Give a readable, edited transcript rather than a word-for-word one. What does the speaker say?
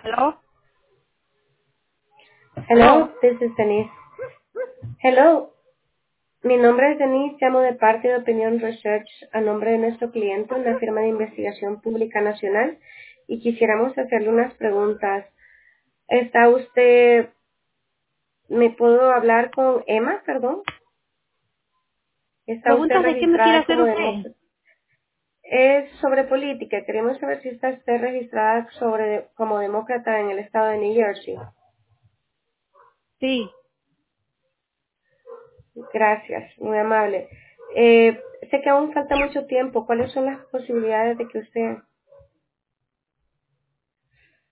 ¿Aló? Hello, ¿Aló? this is Denise. Hello, mi nombre es Denise, llamo de parte de Opinion Research a nombre de nuestro cliente, una firma de investigación pública nacional, y quisiéramos hacerle unas preguntas. ¿Está usted, me puedo hablar con Emma, perdón? ¿Está usted ¿Preguntas de qué me quiere registrada hacer como usted? demócrata? Es sobre política, queremos saber si está usted registrada como demócrata en el estado de New Jersey. Sí. Gracias, muy amable. Sé que aún falta mucho tiempo. ¿Cuáles son las posibilidades de que usted